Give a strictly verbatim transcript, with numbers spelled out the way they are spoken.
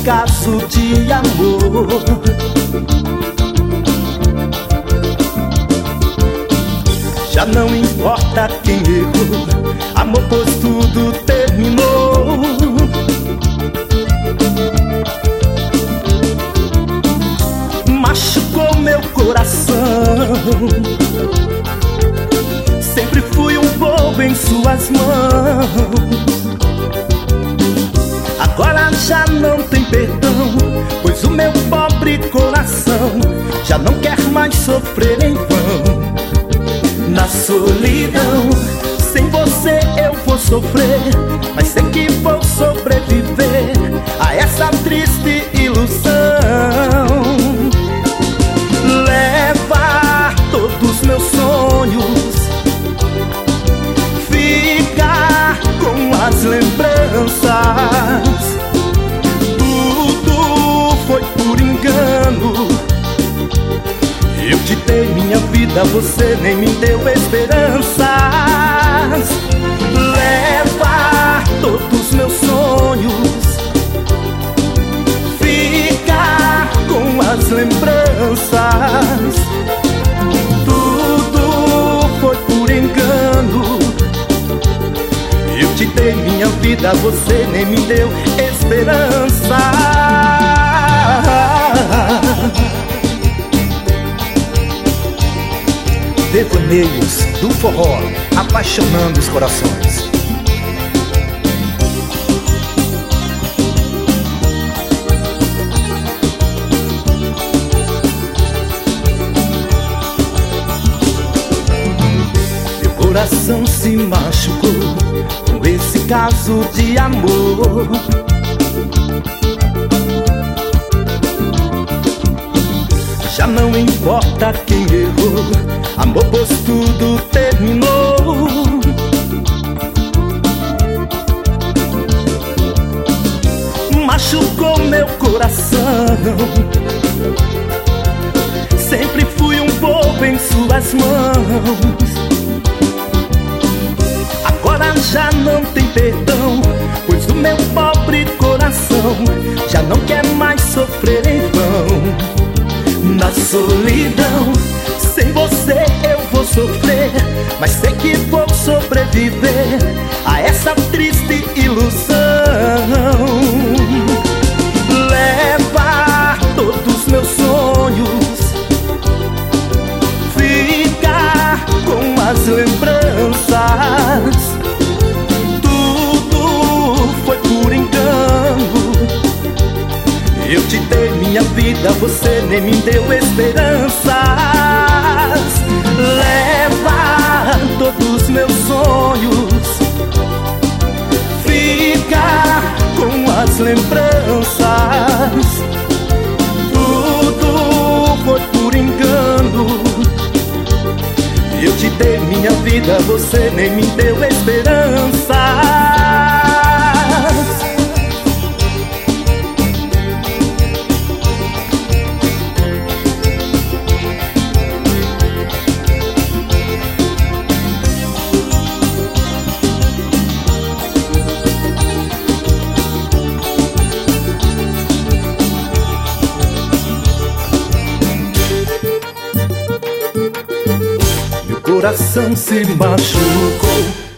caso de amor. Já não importa quem errou, amor, pois tudo terminou. Machucou meu coração. Sempre fui um bobo em suas mãos. Agora já não tem perdão, pois o meu pobre coração já não quer mais sofrer em vão. Na solidão, sem você eu vou sofrer, mas sei que vou sobreviver a essa triste ilusão. Leva todos meus sonhos, fica com as lembranças. Tudo foi por engano. Eu te dei minha vida, você nem me deu esperanças. Leva todos meus sonhos, fica com as lembranças. Tudo foi por engano. Eu te dei minha vida, você nem me deu esperança. Devaneios do forró, apaixonando os corações. Meu coração se machucou com esse caso de amor. Já não importa quem errou, amor, pois tudo terminou. Machucou meu coração. Sempre fui um bobo em suas mãos. Agora já não tem perdão, pois o meu pobre coração já não quer mais sofrer em vão. Na solidão, sem você eu vou sofrer, mas sei que vou sobreviver a essa triste ilusão. Leva todos meus sonhos, fica com as lembranças. Tudo foi por engano. Eu te dei minha vida, você nem me deu esperanças. Leva todos meus sonhos, fica com as lembranças. Tudo foi por engano. Eu te dei minha vida, você nem me deu esperanças. Coração se machucou